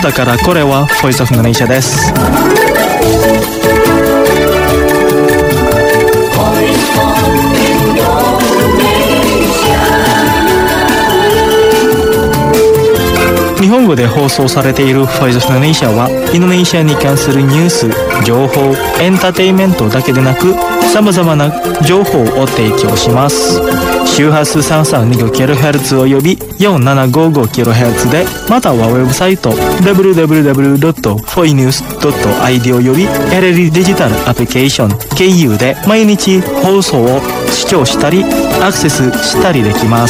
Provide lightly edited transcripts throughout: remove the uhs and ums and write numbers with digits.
だからこれはボイスオフインドネシアです。日本語で放送されているボイスオフインドネシアはインドネシアに関するニュース、情報、エンターテインメントだけでなく様々な情報を提供します。周波数 332kHz および 4755kHz で、またはウェブサイト www.foinews.id および LLD デジタルアプリケーション KU で毎日放送を視聴したりアクセスしたりできます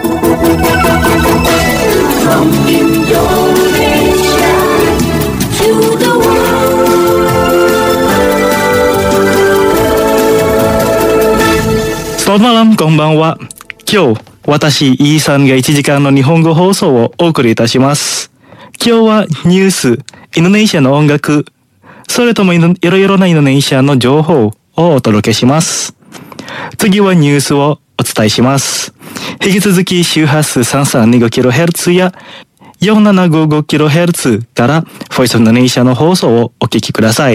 。Selamat malam, こんばんは。今日、私、イーさんが1時間の日本語放送をお送りいたします。今日はニュース、インドネシアの音楽、それともいろいろなインドネシアの情報をお届けします。次はニュースをお伝えします。引き続き周波数 332kHz や 4755kHz からボイスオフインドネシアの放送をお聞きください。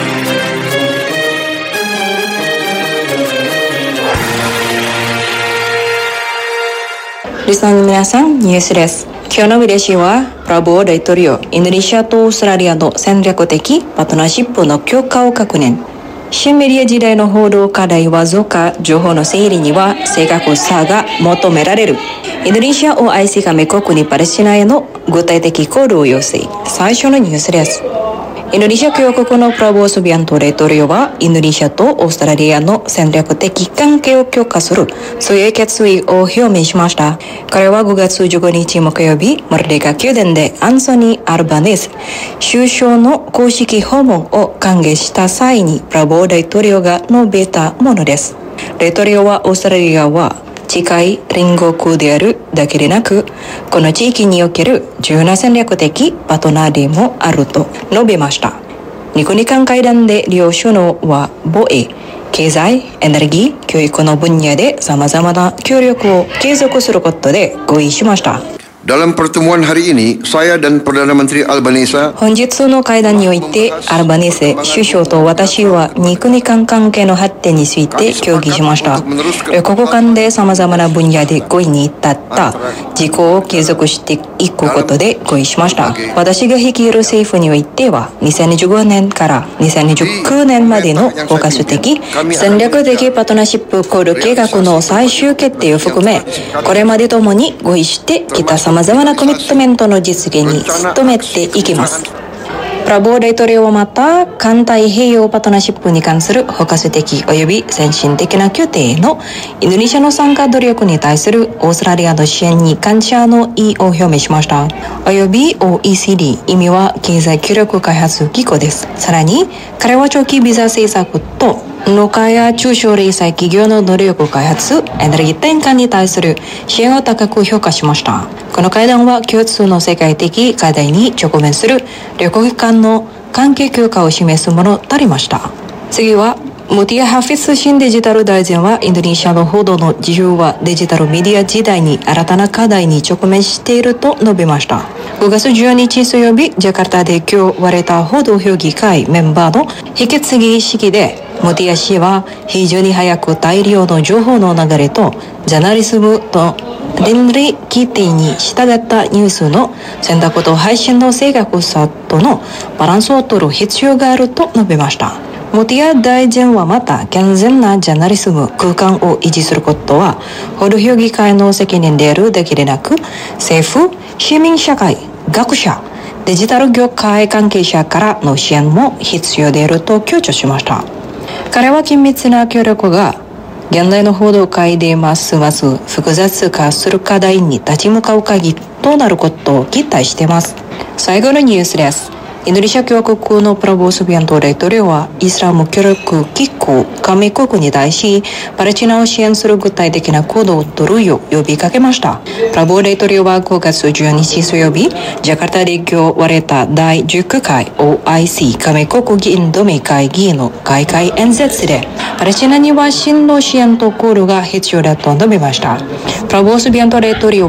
リスナーの皆さん、ニュースです。今日の見出しは、プラボー大統領、インドネシアとオーストラリアの戦略的パートナーシップの強化を確認。新メディア時代の報道課題は増加、情報の整理には正確さが求められる。インドネシア OIC 加盟国にパレスチナへの具体的行動を要請。最初のニュースです。インドネシア共和国のプラボー・スビアント大統領はインドネシアとオーストラリアの戦略的関係を強化する強い決意を表明しました。彼は5月15日木曜日、マルデカ宮殿でアンソニー・アルバネス首相の公式訪問を歓迎した際にプラボー大統領が述べたものです。大統領はオーストラリアは近い隣国であるだけでなく、この地域における重要な戦略的パートナーでもあると述べました。ニコニカン会談で両首脳は防衛、経済、エネルギー、教育の分野で様々な協力を継続することで合意しました。 Dalam pertemuan hari ini, saya dan Perdana Menteri Albanese 本日の会談において、アルバネセ首相と私はニコニカン関係の発展について協議しました。両国間で様々な分野で合意に至った事項を継続していくことで合意しました。私が率いる政府においては、2015年から2019年までの包括的戦略的パートナーシップ交流計画の最終決定を含め、これまでともに合意してきた様々なコミットメントの実現に努めていきます。プラボー大統領はまた、環太平洋パートナーシップに関する包括的及び先進的な協定へのインドネシアの参加努力に対するオーストラリアの支援に感謝の意を表明しました。及び OECD、意味は経済協力開発機構です。さらに、彼は長期ビザ政策と農家や中小零細企業の能力開発、エネルギー転換に対する支援を高く評価しました。この会談は共通の世界的課題に直面する両国間の関係強化を示すものとなりました。次は、ムティア・ハフィス新デジタル大臣はインドネシアの報道の自由はデジタルメディア時代に新たな課題に直面していると述べました。5月12日水曜日、ジャカルタで今日割れた報道評議会メンバーの引き継ぎ式で、ムティア氏は非常に早く大量の情報の流れとジャーナリズムと倫理規定に従ったニュースの選択と配信の正確さとのバランスを取る必要があると述べました。ムティア大臣はまた、健全なジャーナリズム空間を維持することは報道評議会の責任であるだけでなく、政府、市民社会、学者、デジタル業界関係者からの支援も必要であると強調しました。彼は緊密な協力が現代の報道界でますます複雑化する課題に立ち向かう鍵となることを期待しています。最後のニュースです。インドネシア共和国のプラボー・スビアント大統領はイスラム協力機構加盟国に対しパレスチナを支援する具体的な行動を取るよう呼びかけました。プラボー大統領は5月12日水曜日、ジャカルタで今日割れた第19回 OIC 加盟国議員同盟会議の開会演説で、パレスチナには真の支援と考慮が必要だと述べました。プラボー・スビアント大統領は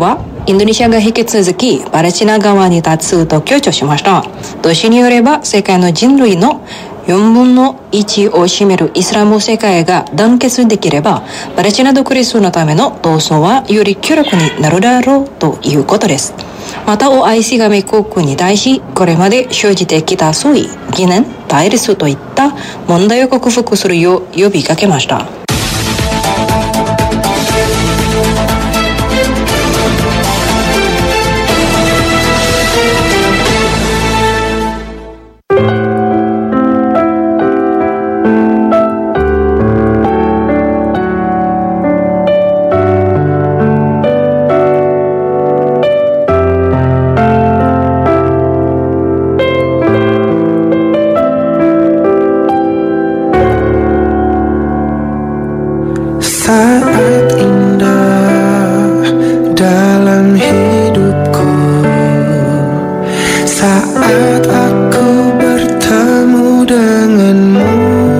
インドネシアが引き続きパレスチナ側に立つと強調しました。同氏によれば世界の人類の4分の1を占めるイスラム世界が団結できればパレスチナ独立のための闘争はより強力になるだろうということです。また OIC が米国に対しこれまで生じてきた相違、疑念、対立といった問題を克服するよう呼びかけました。 Saat indah dalam hidupku, saat aku bertemu denganmu,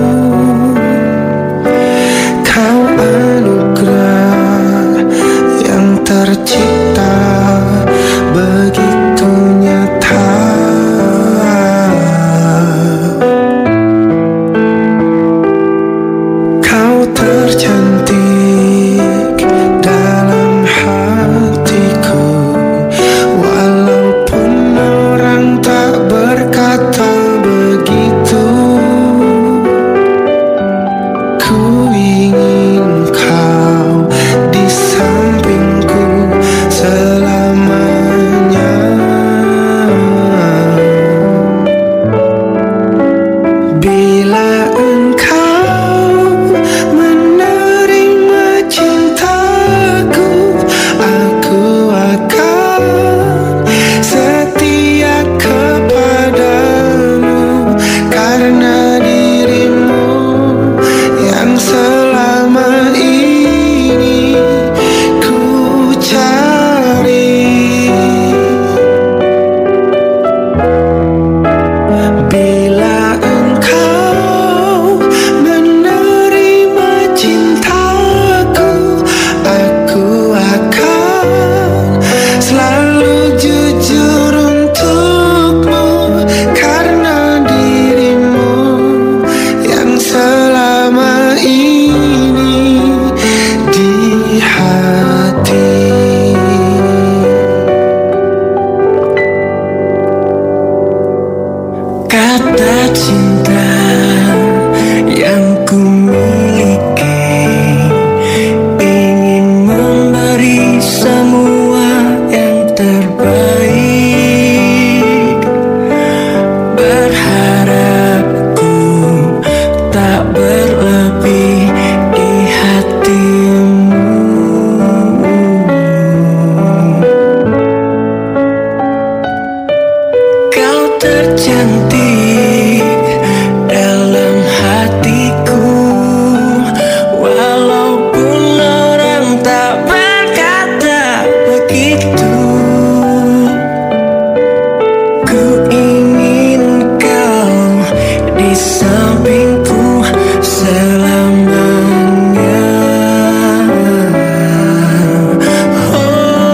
kau anugerah yang tercipta begitu nyata. Kau tercantik dalam hatiku, walaupun orang tak berkata begitu. Ku ingin kau di sampingku selamanya. Bila engkau menerima cintaku, aku akan setia kepadamu, karena dirimu yang selama ini ku cari. Bila engkau menerima cintaku, aku akan selalu jujur untukmu, karena dirimu yang selama ini di hati. Kata cinta yang ku miliki, ingin memberi semua yang terbaik. Berharapku tak berlebih di hatimu. Kau tercantik dalam hatiku, walaupun orang tak berkata begitu. Ku ingin kau di sampingku selamanya.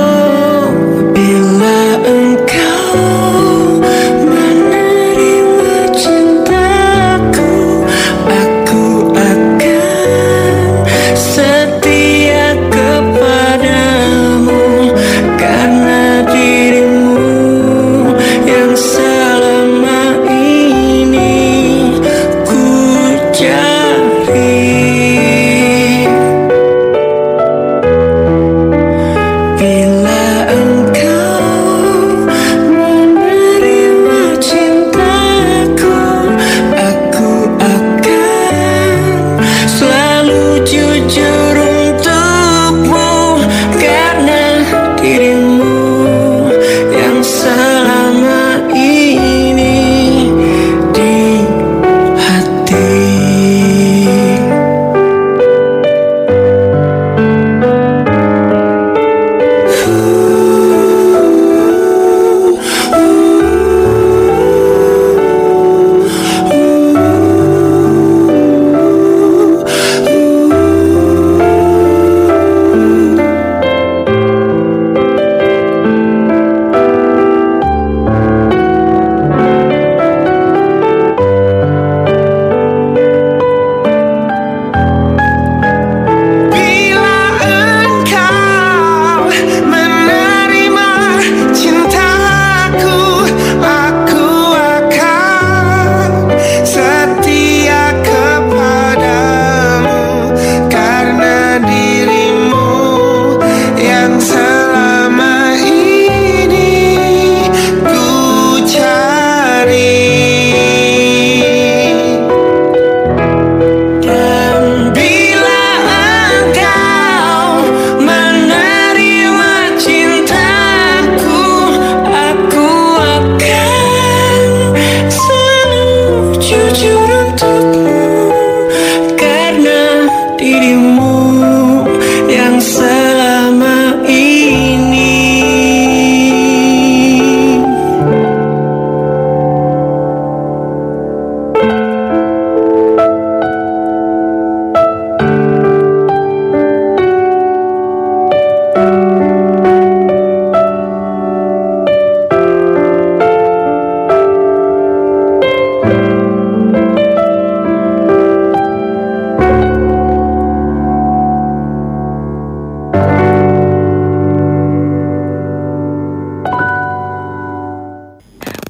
Oh, bila engkau menerima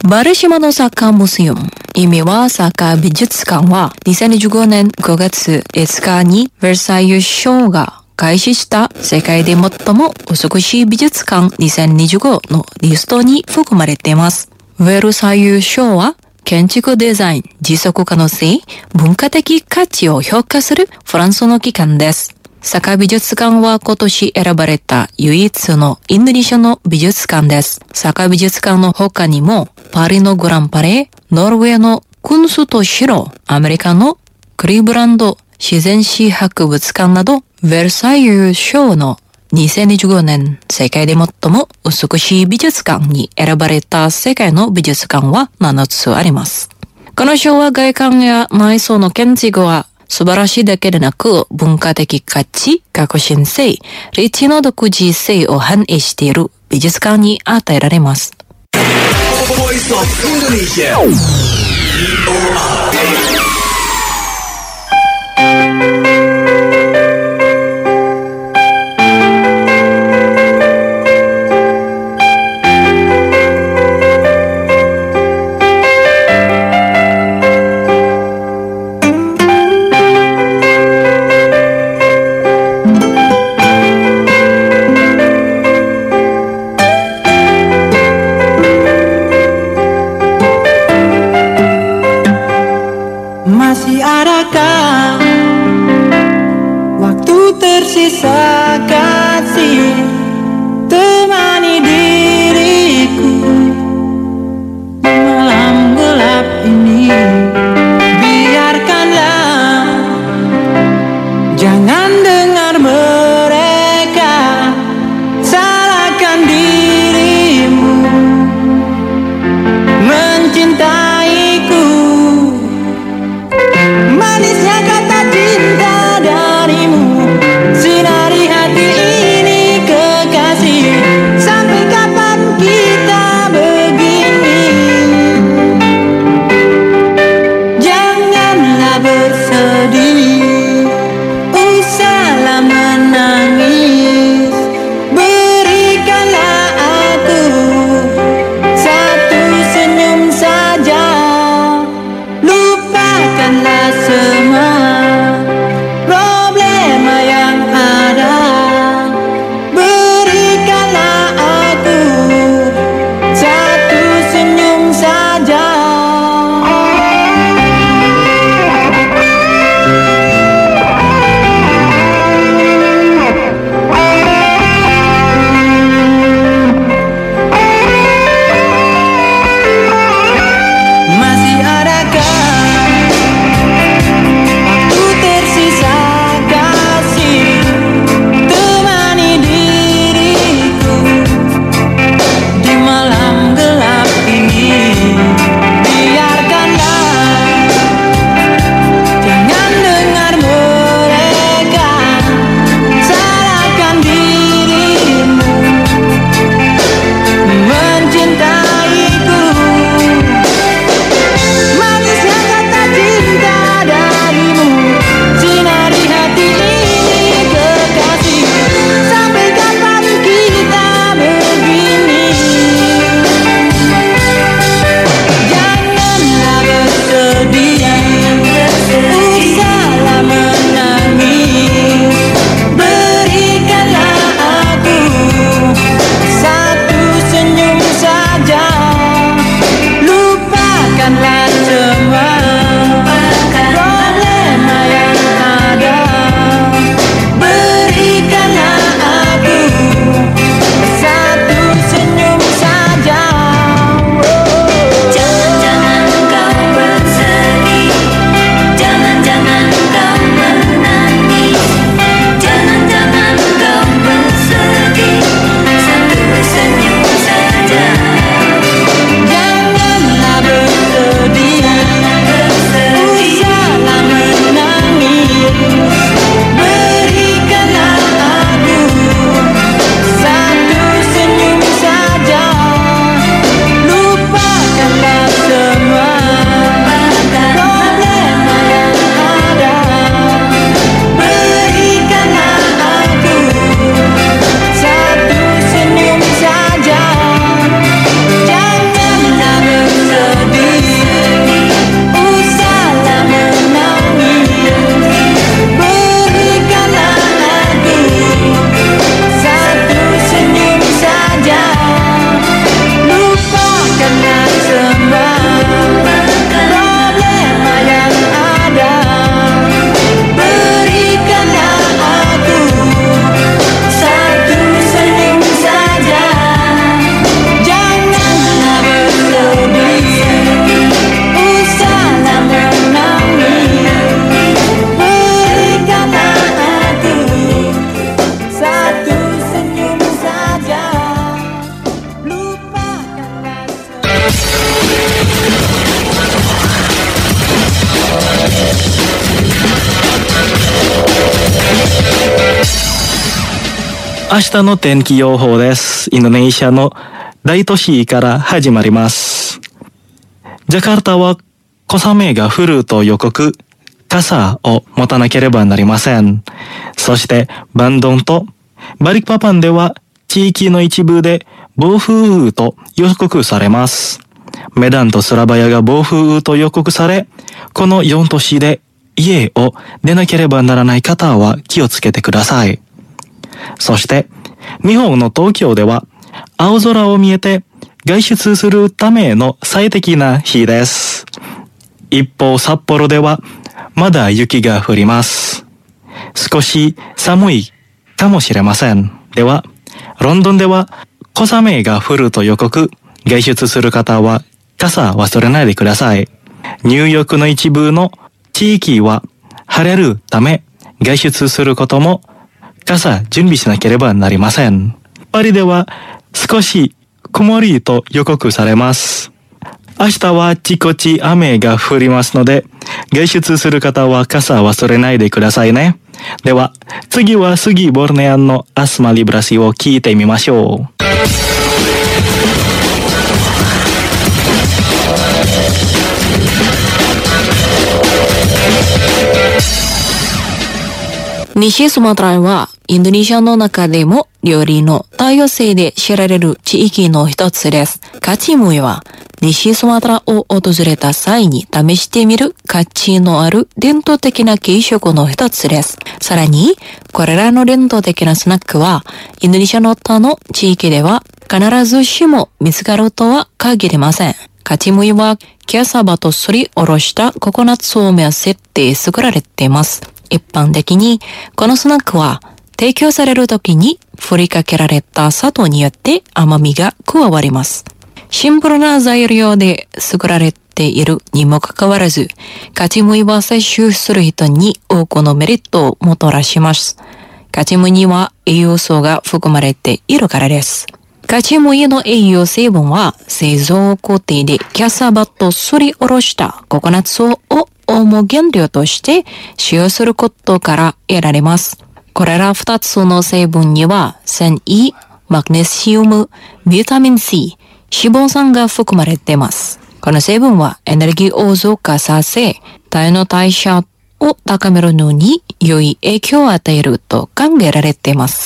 バルシモのサッカームセウム、意味はサッカー美術館は2015年5月5日にヴェルサイユ賞が開始した世界で最も美しい美術館2025のリストに含まれています。ヴェルサイユ賞は建築デザイン、持続可能性、文化的価値を評価するフランスの機関です。サッカー美術館は今年選ばれた唯一のインドネシアの美術館です。サッカー美術館の他にも、パリのグランパレー、ノルウェーのクンスト城、アメリカのクリーブランド自然史博物館など、ヴェルサイユ賞の2025年世界で最も美しい美術館に選ばれた世界の美術館は7つあります。この賞は外観や内装の建築は素晴らしいだけでなく、文化的価値、革新性、歴史の独自性を反映している美術館に与えられます。 Voice of Indonesia. Masih adakah waktu tersisa kasih temani diriku di malam gelap ini. Biarkanlah, jangan dengar mereka salahkan dirimu mencintaiku. Manisnya 明日の天気予報です。インドネシアの大都市から始まります。ジャカルタは小雨が降ると予告、傘を持たなければなりません。そしてバンドンとバリクパパンでは地域の一部で暴風雨と予告されます。メダンとスラバヤが暴風雨と予告され、この4都市で家を出なければならない方は気をつけてください。そして日本の東京では青空を見えて外出するための最適な日です。一方札幌ではまだ雪が降ります。少し寒いかもしれません。ではロンドンでは小雨が降ると予告、外出する方は傘忘れないでください。ニューヨークの一部の地域は晴れるため外出することも傘準備しなければなりません。パリでは少し曇りと予告されます。明日はあちこち雨が降りますので、外出する方は傘忘れないでくださいね。では次はスギ・ボルネアンのアスマ・リブラシを聞いてみましょう。 西スマトラはインドネシアの中でも料理の多様性で知られる地域の一つです。カチムイは西スマトラを訪れた際に試してみる価値のある伝統的な軽食の一つです。さらにこれらの伝統的なスナックはインドネシアの他の地域では必ずしも見つかるとは限りません。カチムイはキャサバとすりおろしたココナッツそうめんをセット作られています。一般的にこのスナックは提供されるときに振りかけられた砂糖によって甘みが加わります。シンプルな材料で作られているにもかかわらず、カチムイは摂取する人に多くのメリットをもたらします。カチムイには栄養素が含まれているからです。カチムイの栄養成分は製造工程でキャサバとすりおろしたココナッツを主原料として使用することから得られます。これら2つの成分には繊維、マグネシウム、ビタミン C、脂肪酸が含まれています。この成分はエネルギーを増加させ、体の代謝を高めるのに良い影響を与えると考えられています。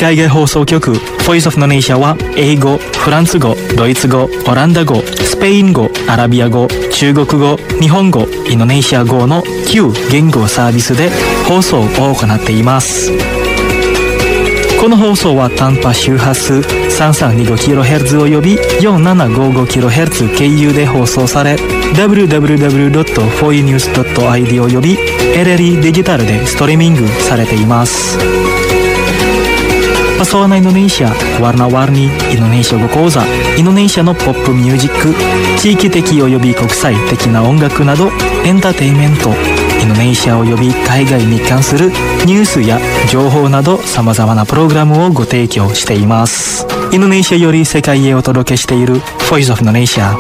海外放送局 Voice of Indonesia は英語、フランス語、ドイツ語、オランダ語、スペイン語、アラビア語、中国語、日本語、インドネシア語の9言語サービスで放送を行っています。この放送は短波周波数 3325kHz および 4755kHz 経由で放送され www.foinews.id および LLE デジタルでストリーミングされています。Pesona Indonesia, Warna-warni Indonesia語講座、インドネシアのポップミュージック、地域的および国際的な音楽などエンターテインメント、インドネシアおよび海外に関するニュースや情報など様々なプログラムをご提供しています。インドネシアより世界へお届けしている Voice of Indonesia。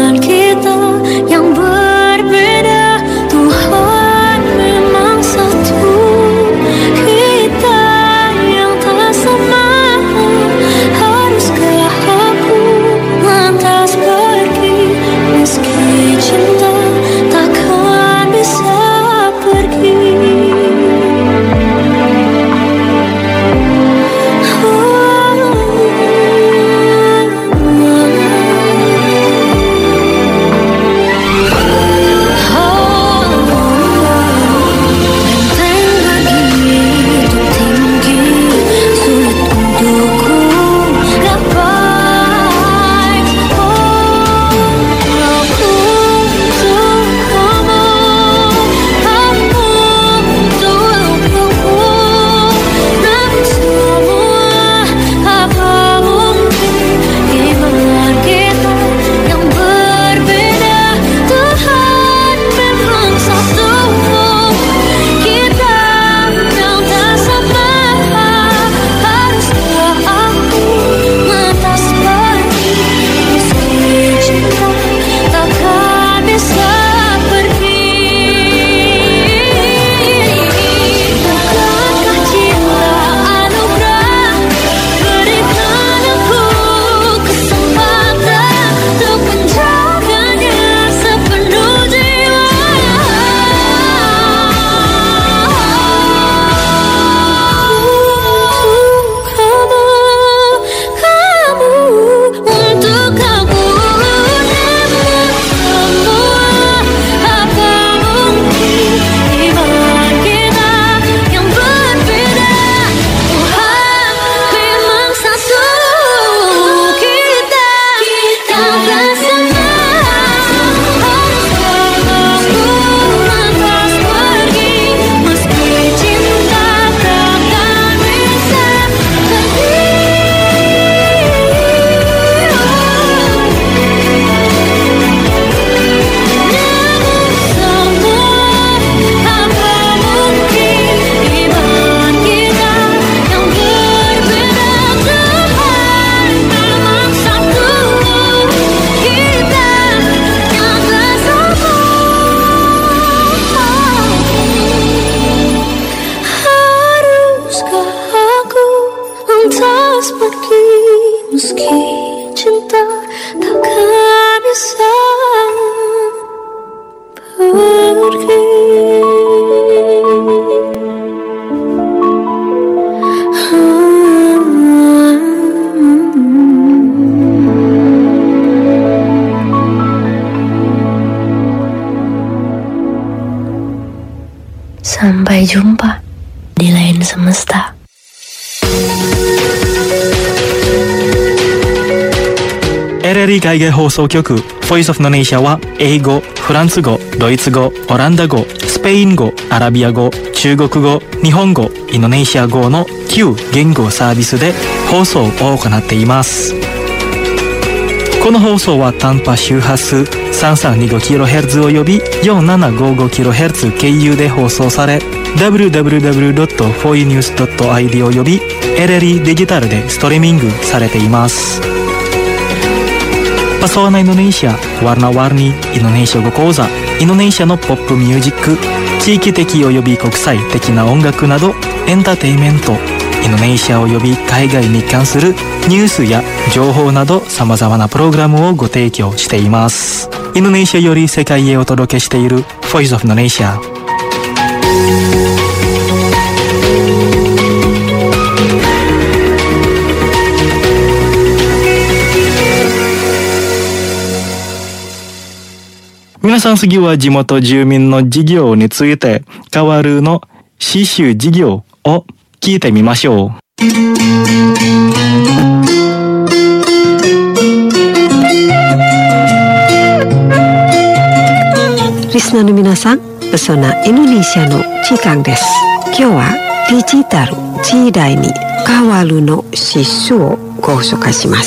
Yang berbeda, Tuhan memang satu. Sampai jumpa di lain semesta. LLE 海外放送局 Voice of Indonesia は英語、フランス語、ドイツ語、オランダ語、スペイン語、アラビア語、中国語、日本語、インドネシア語の9言語サービスで放送を行っています。この放送は短波周波数 3325kHz および 4755kHz 経由で放送され www.foinews.id および LLE デジタルでストリーミングされています。Pesona Indonesia, Warna-warni Indonesia語講座、インドネシアのポップミュージック、地域的および国際的な音楽などエンターテインメント、インドネシアおよび海外に関するニュースや情報など様々なプログラムをご提供しています。インドネシアより世界へお届けしている Voice of Indonesia。皆さん、次は地元住民の事業について変わるの刺繍事業を聞いてみましょう。 リスナーの皆さん、Pesona Indonesiaの時間です。今日はデジタル時代に変わるの刺繍をご紹介します。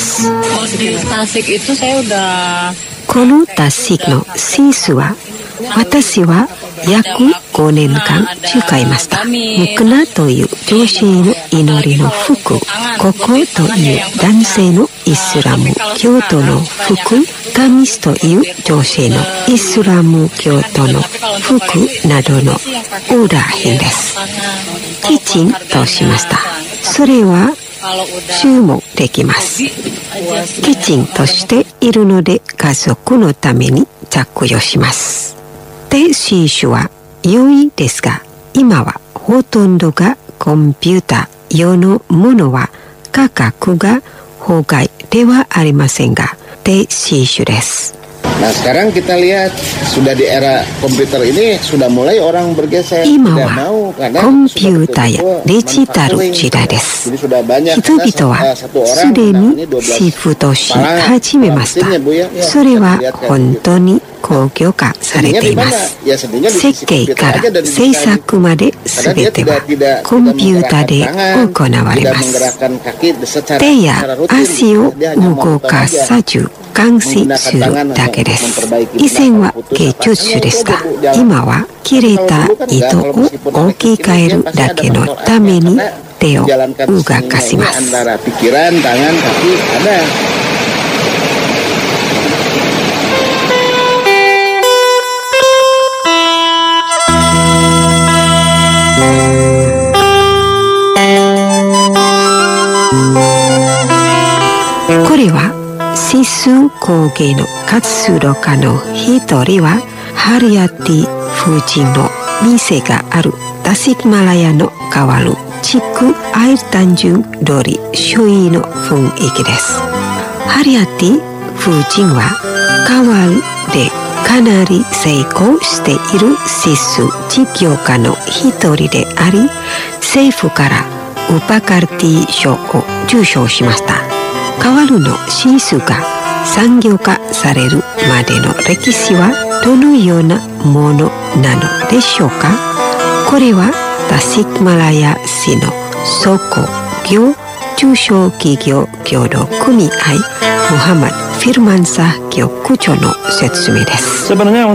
このタシックの刺繍は私は約5年間使いました。ムクナという女性の祈りの服、ココという男性のイスラム教徒の服、カミスという女性のイスラム教徒の服などのオーダー品です。キッチンとしました。それは注文できます。キッチンとしているので家族のために着用します。で、刺繍は良いですが、今はほとんどがコンピューター用のものは価格が法外ではありませんが、で刺繍です。 Nah, sekarang kita lihat sudah di era komputer ini sudah mulai orang bergeser. 今はコンピューターやデジタル時代です。人々はすでにシフトし始めました。それは本当に工業化されています。設計から制作まで全てはコンピューターで行われます。手や足を動かさず監視するだけです。以前は芸術でした。今は切れた糸を置き換えるだけのために手を動かします。これは刺繍工芸の活動家の一人はハリアティ夫人の店があるタシックマラヤの変わる地区アイルタンジュン通り周囲の雰囲気です。ハリアティ夫人は変わるでかなり成功している刺繍事業家の一人であり、政府からウパカルティ賞を受賞しました。カワルの刺繍が産業化されるまでの歴史はどのようなものなのでしょうか。これはタシックマラヤ市の倉庫業中小企業協同組合ムハマド・フィルマンサ局長の説明です。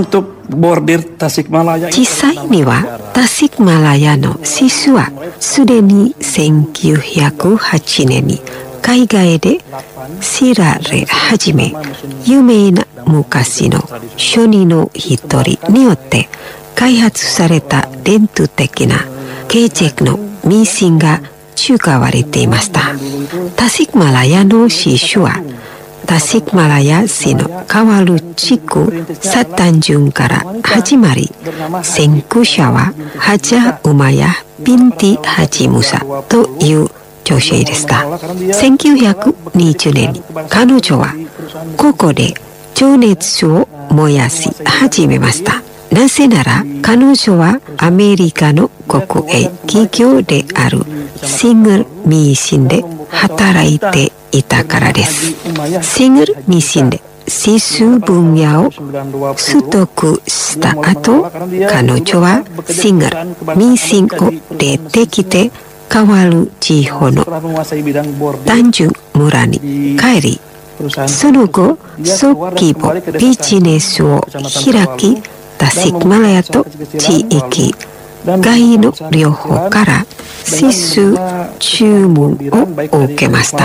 実際にはタシックマラヤの刺繍はすでに1908年に海外で知られ始め、有名な昔の書人の一人によって開発された伝統的な形跡のミシンが使われていました。タシックマラヤの刺繍はタシックマラヤ市のカワル地区サタンジュンから始まり、先駆者はハジャ・ウマヤ・ビンティ・ハジ・ムサという女性でした。1920年に彼女はここで情熱を燃やし始めました。 なぜなら彼女はアメリカの国営企業であるシングルミーシンで働いていたからです。シングルミーシンで指数分野を取得した後、彼女はシングルミーシンを出てきて変わる地方の単純村に帰り、その後小規模ビジネスを開き、タシックマラヤと地域外の両方から指数注文を受けました。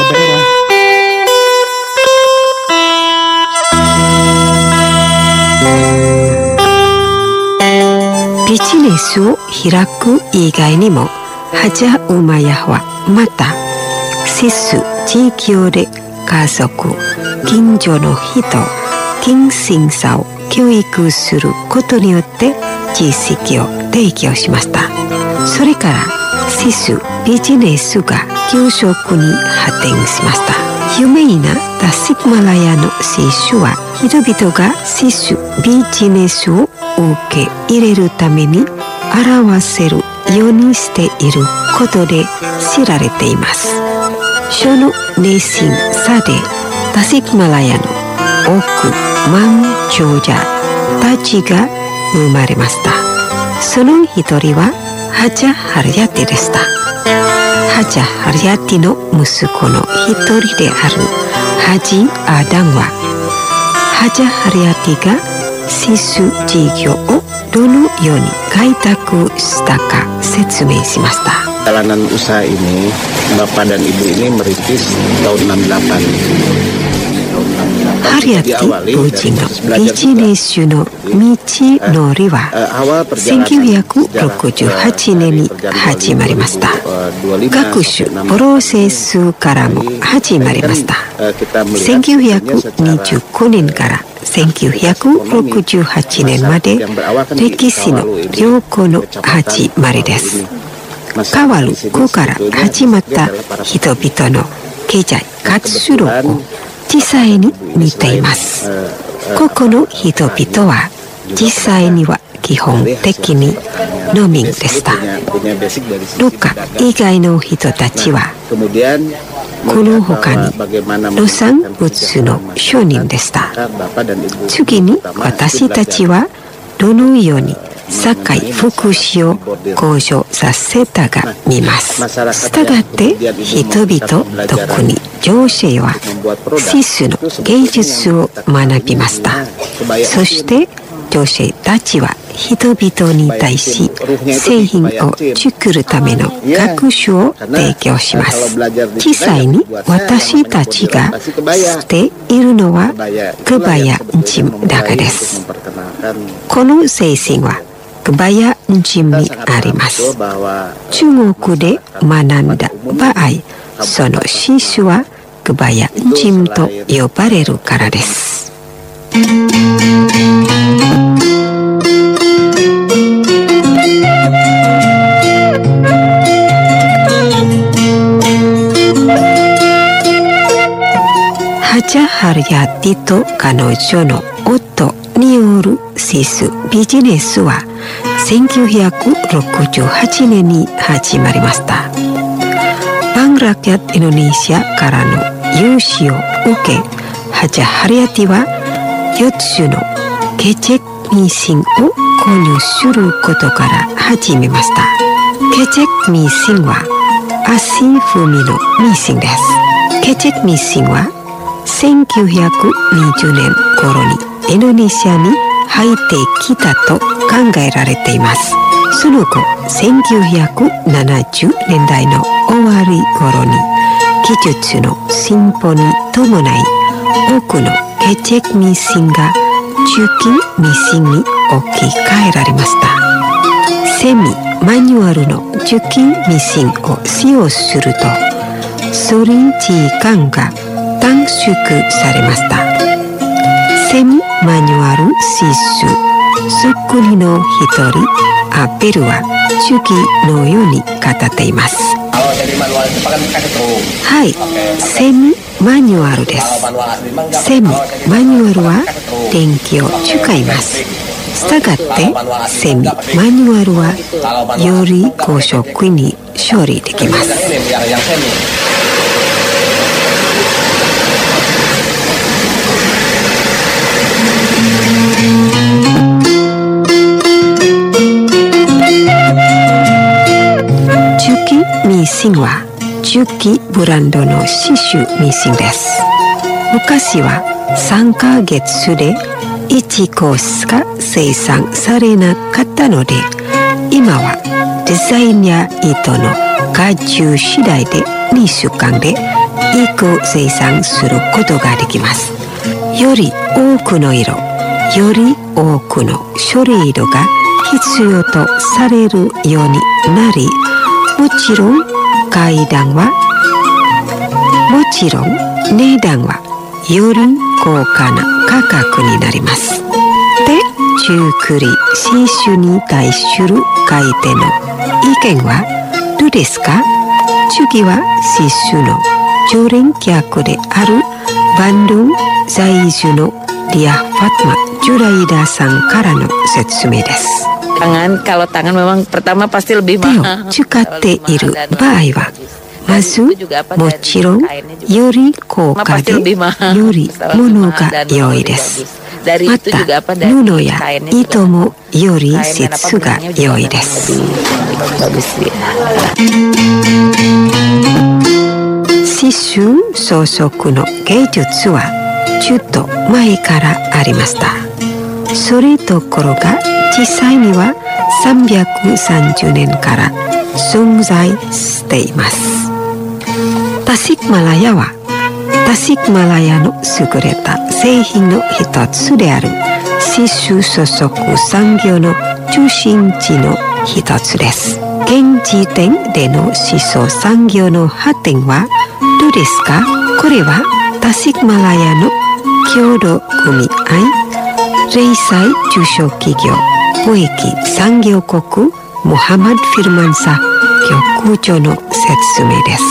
ビジネスを開く以外にも、ハジャウマヤはまた指数地域で家族、近所の人、近親者を教育することによって実績を提供しました。それから指数ビジネスが急速に発展しました。有名なタシックマラヤの指数は、人々が指数ビジネスを受け入れるために表せるようにしていることで知られています。その熱心さでタシックマラヤの億万長者たちが生まれました。その一人はハジャ・ハリヤティでした。ハジャ・ハリヤティの息子の一人であるハジ・アダンは、ハジャ・ハリヤティが指数事業をどのように開拓したか説明しました。 Perjalanan usaha ini, Bapak dan Ibu ini merintis tahun 68. ハリヤティ夫人のビジネスの道のりは1968年に始まりました。学習プロセスからも始まりました。1929年から1968年まで歴史の良好の始まりです。変わる子から始まった人々の経済活動を実際に見ています。ここの人々は実際には基本的に農民でした。農家以外の人たちはこの他に農産物の商人でした。次に私たちはどのように社会福祉を向上させたが見ます。したがって人々、特に女性は指数の芸術を学びました。そして女性たちは人々に対し製品を作るための学習を提供します。実際に私たちがしているのはクバヤジムだけです。この精神はクバヤジムにあります。中国で学んだ場合、その指数はクバヤジムと呼ばれるからです。ハジャ・ハリヤティと彼女の夫による指数ビジネスは1968年に始まりました。バングラキャットインドネシアからの融資を受け、ハジャ・ハリヤティは4つのケチェックミシンを購入することから始めました。ケチェックミシンは足踏みのミシンです。ケチェックミシンは1920年頃にインドネシアに入ってきたと考えられています。その後、1970年代の終わり頃に技術の進歩に伴い、多くのケチェックミシンが中期ミシンに置き換えられました。セミマニュアルの中期ミシンを使用すると、処理時間が短縮されました。セミマニュアル指数そっくりの一人、アペルは中期のように語っています。はい、セミマニュアルです。セミマニュアルは電気を使います。 したがってセミマニュアルはより高速に処理できます。中期ミシンは中期ブランドの刺繍ミシンです。昔は3ヶ月で1個しか生産されなかったので、今はデザインや糸の外注次第で2週間で1個生産することができます。より多くの色、より多くの処理色が必要とされるようになり、もちろん値段はより高価な価格になります。で、中繰り刺繍に対する買い手の意見はどうですか？次は刺繍の常連客であるバンドゥン在住のリア・ファトマ・ジュライダさんからの説明です。 Kalau tangan memang pertama pasti lebih mahal. 手を使っている場合はまずもちろんより高価でより物が良いです。また布や糸もより質が良いです。刺繍装飾の芸術はちょっと前からありました。それどころが実際には330年から存在しています。タシックマラヤはタシックマラヤの優れた製品の一つである刺繍装飾産業の中心地の一つです。現時点での刺繍産業の発展はどうですか？これはタシックマラヤの協同組合零細中小企業貿易産業国モハマド・フィルマンサ局長の説明です。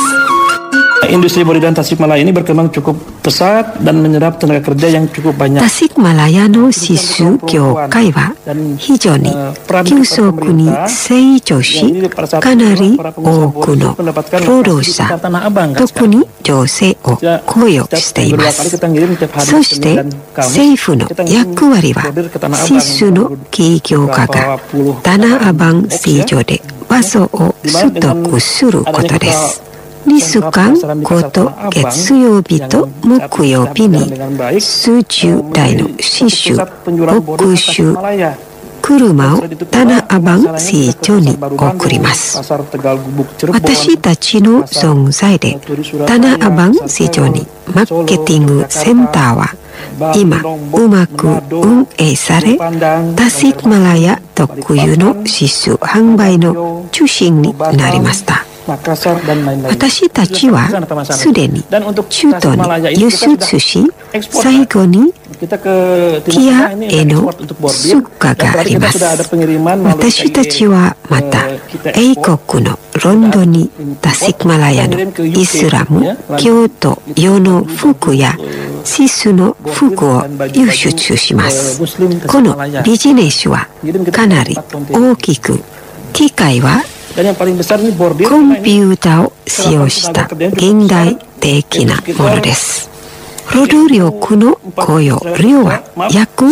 Industri modern Tasikmalaya ini berkembang cukup pesat dan menyerap tenaga kerja yang cukup banyak. タシックマラヤの刺繍業界は非常に急速に成長し、かなり多くの労働者、特に女性を雇用しています。そして政府の役割は刺繍の企業家がタナアバン市場で場所を取得することです。2週間ごと月曜日と木曜日に数十台の刺繍、牧集、車をタナアバン市場に送ります。私たちの存在でタナアバン市場にマーケティングセンターは今うまく運営され、タシックマラヤ特有の刺繍販売の中心になりました。私たちはすでに中東に輸出し、最後にキアへの出荷があります。私たちはまた英国のロンドンにタシックマラヤのイスラム教徒用の服や刺繍の服を輸出します。このビジネスはかなり大きく、機械はコンピューターを使用した現代的なものです。労働力の雇用量は約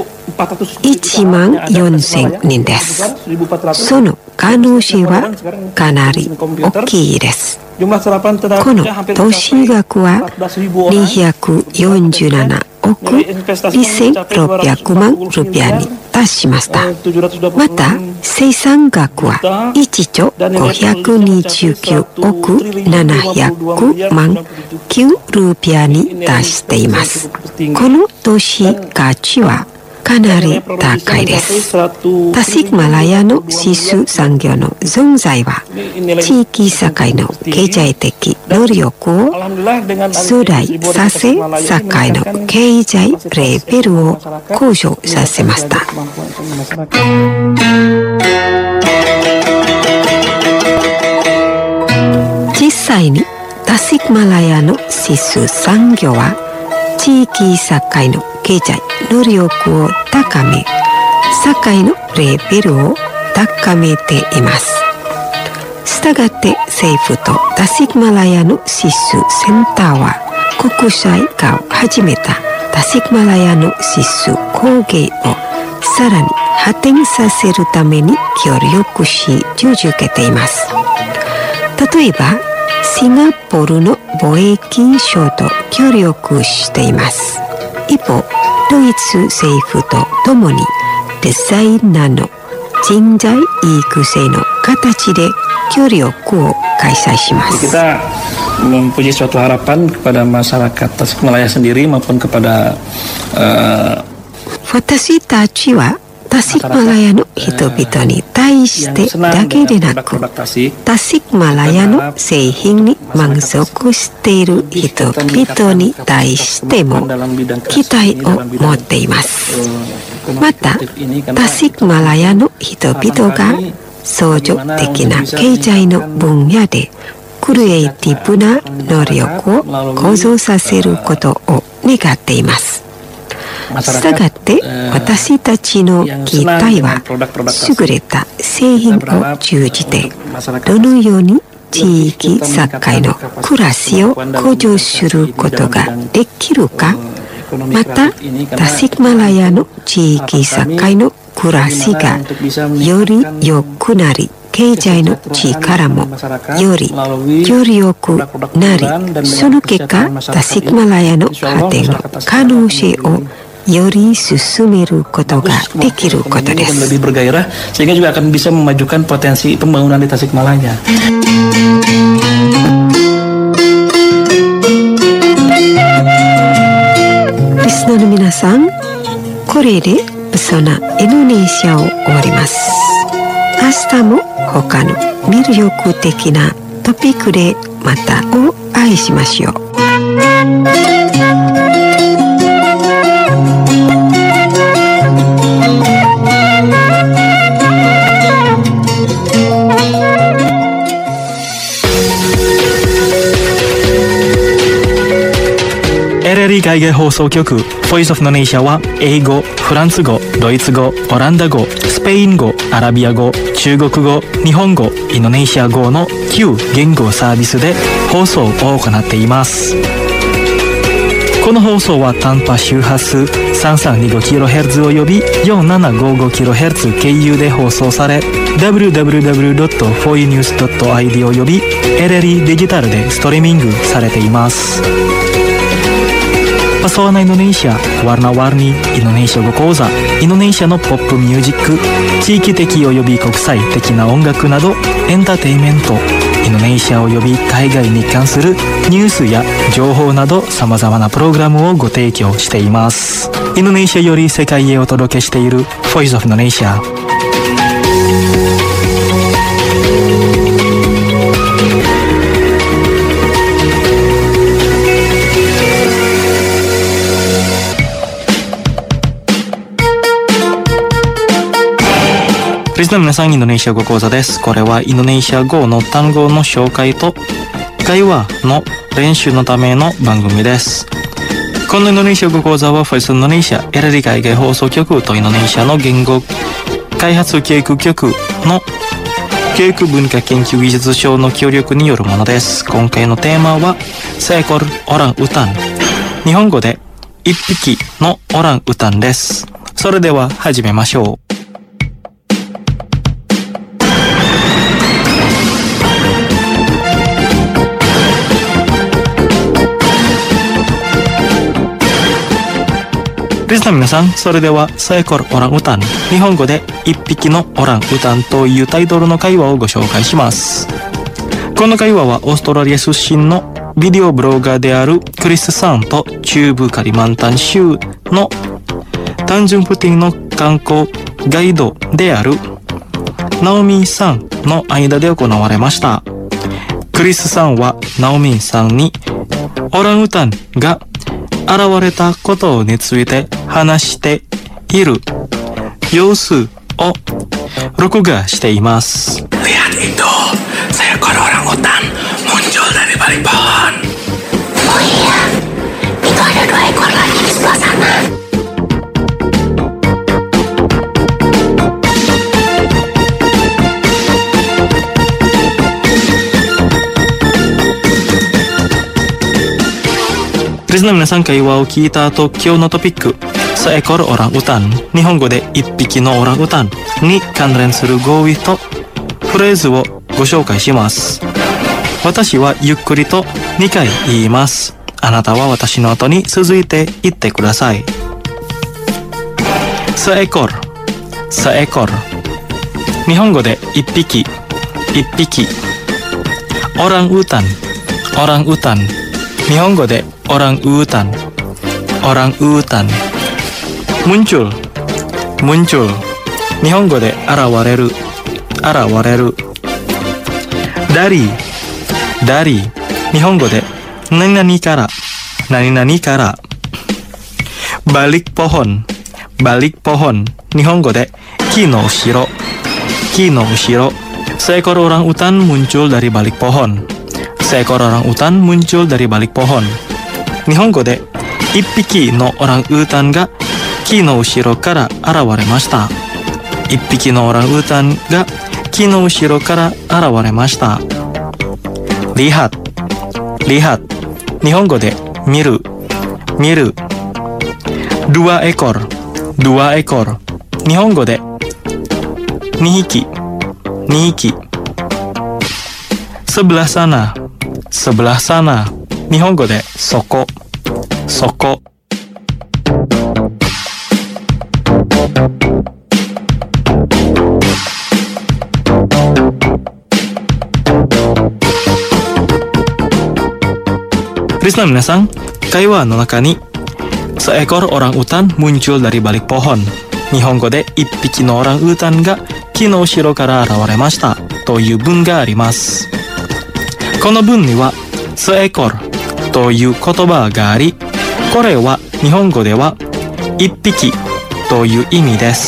1万4000人です。その可能性はかなり大きいです。この投資額は247億2600万ルピアに達しました。また生産額は1兆529億700万9ルピアに達しています。この投資価値はかなり高いです。タシックマラヤの刺繍産業の存在は地域社会の経済的能力を増大させ、社会の経済レベルを向上させました。実際にタシックマラヤの刺繍産業は地域社会の経済能力を高め、 社会のレベルを高めています。したがって政府とタシクマラヤのシスセンターは国際化を始めたタシクマラヤのシス工芸をさらに発展させるために協力し続けています。例えばシンガポールの貿易省と協力しています。一方ドイツ政府とともにデザイナーの人材育成の形で協力を開催します。 Kita mempunyai suatu harapan kepada masyarakat Tasikmalaya sendiri maupun kepada 私たちはタシクマラヤの人々に対してだけでなく、タシクマラヤの製品に満足している人々に対しても期待を持っています。またタシクマラヤの人々が創造的な経済の分野でクリエイティブな能力を向上させることを願っています。したがって私たちの期待は優れた製品を通じてどのように地域社会の暮らしを向上することができるか、またタシクマラヤの地域社会の暮らしがより良くなり、経済の力もより良くなり、その結果タシクマラヤの発展の可能性をより進めることができることです。 lebih bergairah sehingga juga akan bisa memajukan potensi pembangunan di Tasikmalaya. リスナーの皆さん、これでそのインドネシアを終わります。明日も他の魅力的なトピックでまたお会いしましょう。 LRI 海外放送局 Voice of Indonesia は英語、フランス語、ドイツ語、オランダ語、スペイン語、アラビア語、中国語、日本語、インドネシア語の9言語サービスで放送を行っています。この放送は短波周波数 3325kHz および 4755kHz 経由で放送され www.foinews.id および LRI デジタルでストリーミングされています。Pesona Indonesia, Warna-Warni Indonesia語講座、インドネシアのポップミュージック、地域的および国際的な音楽などエンターテインメント、インドネシアおよび海外に関するニュースや情報などさまざまなプログラムをご提供しています。インドネシアより世界へお届けしている Voice of Indonesia。リスナーの皆さん、インドネシア語講座です。これはインドネシア語の単語の紹介と会話の練習のための番組です。このインドネシア語講座は Voice of Indonesia エラリ海外放送局とインドネシアの言語開発教育局の教育文化研究技術省の協力によるものです。今回のテーマはSeekor orang utan、日本語で一匹のオランウタンです。それでは始めましょう。リスナーの皆さん、それではSeekor orang utan、日本語で一匹のオランウタンというタイトルの会話をご紹介します。この会話はオーストラリア出身のビデオブロガーであるクリスさんと中部カリマンタン州の単純プティンの観光ガイドであるナオミンさんの間で行われました。クリスさんはナオミンさんにオランウタンが現れたことについて話している様子を録画しています。 Lihat itu, seekor orang utan muncul dari balik pohon. Oh iya, itu ada 2 ekor lagi di sebelah sana. リスナーの皆さん、会話を聞いた後、今日のトピック、seekor orang utan、日本語で一匹のオランウータンに関連する語彙とフレーズをご紹介します。私はゆっくりと2回言います。あなたは私の後に続いて言ってください。seekor、seekor、日本語で一匹、一匹。orang utan、orang utan、日本語でorang utan、orang utan。muncul、muncul、日本語で現れる、現れる。dari、dari、日本語で何々から、何々から。balik pohon、balik pohon、日本語で木の後ろ、木の後ろ。seekor orang utan muncul dari balik pohon、seekor orang utan muncul dari balik pohon。日本語で一匹のオランウータンが木の後ろから現れました。一匹のオランウータンが木の後ろから現れました。lihat、lihat、日本語で見る、見る。dua ekor、dua ekor、日本語で2匹、2匹。sebelah sana、sebelah sana、日本語でそこ、そこ。リスナーの皆さん、会話の中にseekor orang utan muncul dari balik pohon、日本語で一匹のオランウータンが木の後ろから現れましたという文があります。この文にはseekorという言葉があり、これは日本語では一匹という意味です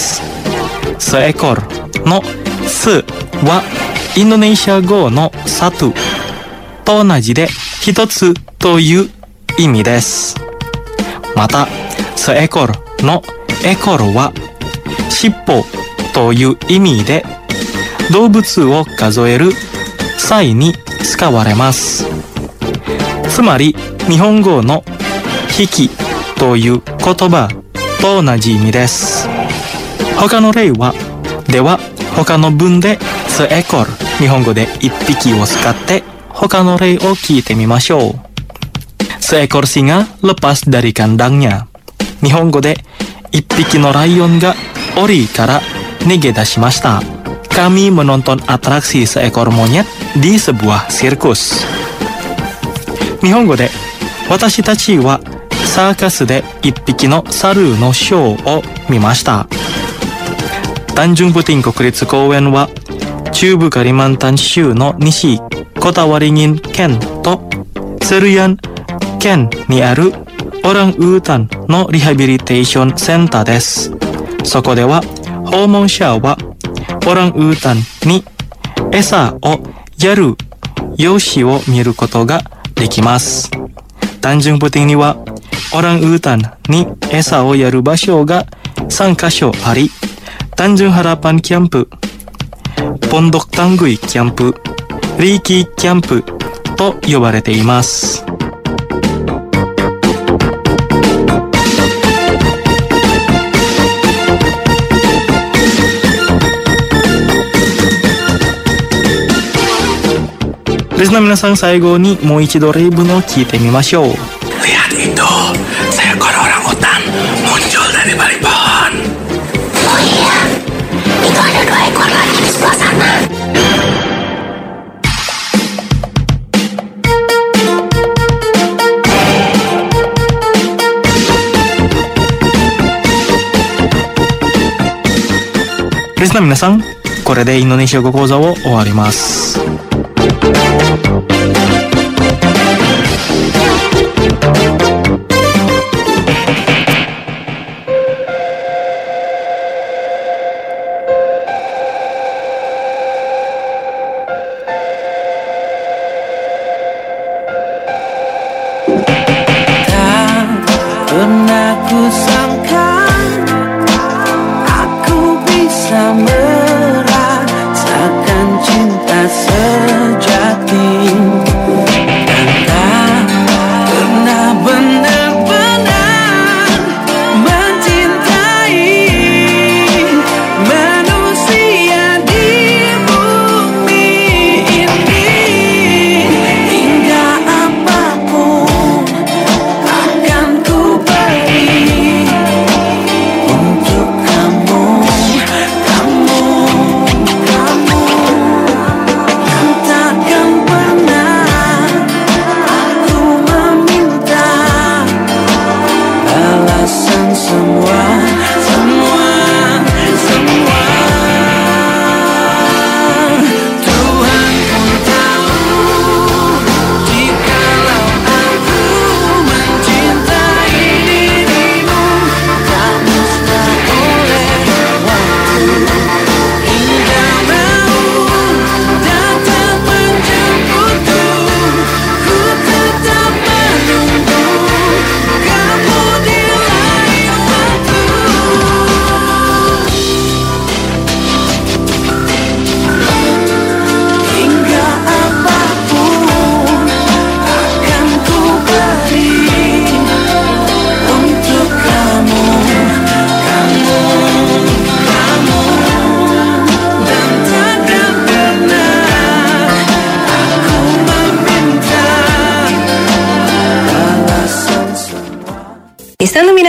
。seekorのすはインドネシア語のsatuと同じで一つという意味です。またseekorのekorは尻尾という意味で動物を数える際に使われます。つまり日本語の引きという言葉と同じ意味です。他の例は、では他の文でseekor、日本語で一匹を使って他の例を聞いてみましょう。seekor singa lepas dari kandangnya、日本語で一匹のライオンが檻から逃げ出しました。Kami menonton atraksi seekor monyet di sebuah sirkus。日本語で私たちはサーカスで一匹の猿のショーを見ました。Tanjung Puting国立公園は中部カリマンタン州の西コタワリギン県とセルヤン県にあるオランウータンのリハビリテーションセンターです。そこでは訪問者はオランウータンに餌をやる様子を見ることができます。Tanjung Putingにはオランウータンに餌をやる場所が3カ所あり、Tanjung Harapan キャンプ、Pondok Tanggui キャンプ、Riki キャンプと呼ばれています。リスナー皆さん、最後にもう一度例文を聞いてみましょう。 Lihat itu, seekor orang utan muncul dari balik pohon. Oh iya, itu ada 2 ekor lagi di sebelah sana. リスナー皆さん、これでインドネシア語講座を終わります。 Pernah ku sangka aku bisa merasakan cinta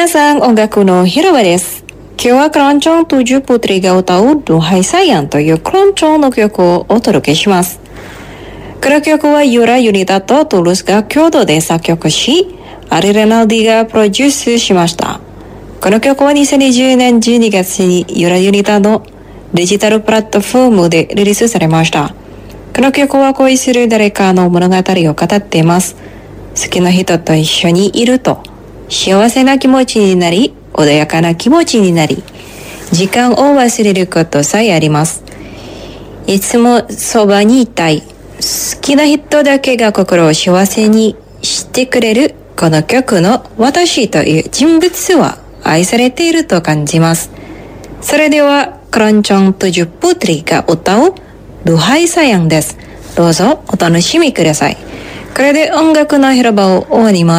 皆さん、音楽の広場です。今日はクロンチョン7プトリが歌うDuhai Sayangというクロンチョンの曲をお届けします。この曲はユラ・ユニタとトゥルースが共同で作曲し、アリ・レナルディがプロデュースしました。この曲は2020年12月にユラ・ユニタのデジタルプラットフォームでリリースされました。この曲は恋する誰かの物語を語っています。好きな人と一緒にいると幸せな気持ちになり、穏やかな気持ちになり、時間を忘れることさえあります。いつもそばにいたい。好きな人だけが心を幸せにしてくれるこの曲の私という人物は愛されていると感じます。それではクロンチョン7プトリが歌うDuhai Sayangです。どうぞお楽しみください。これで音楽の広場を終わります。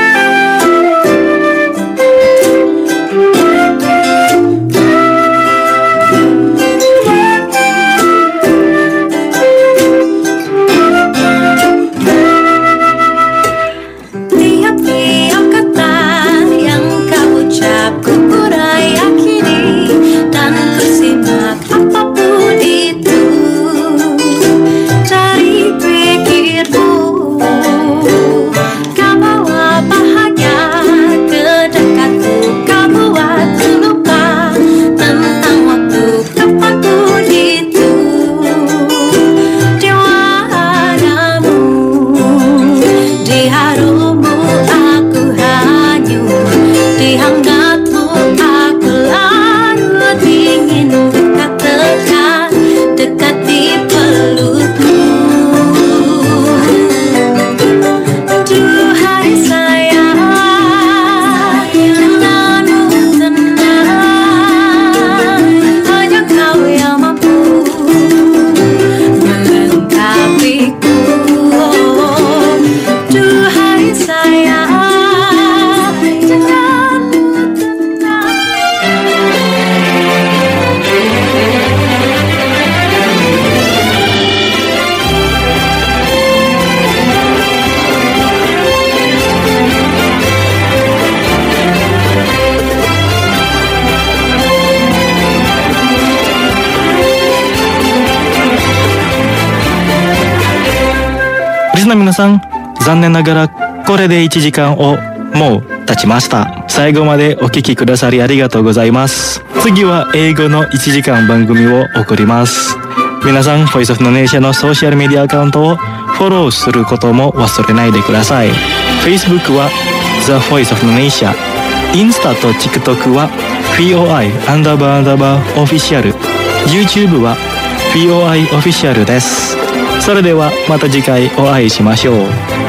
リスナーの皆さん、残念ながらこれで1時間をもう経ちました。最後までお聞きくださりありがとうございます。次は英語の1時間番組を送ります。皆さん、Voice of Indonesia のソーシャルメディアアカウントをフォローすることも忘れないでください。Facebook は The Voice of Indonesia、インスタと TikTok は FOI__Official、 YouTube は FOI Official です。それではまた次回お会いしましょう。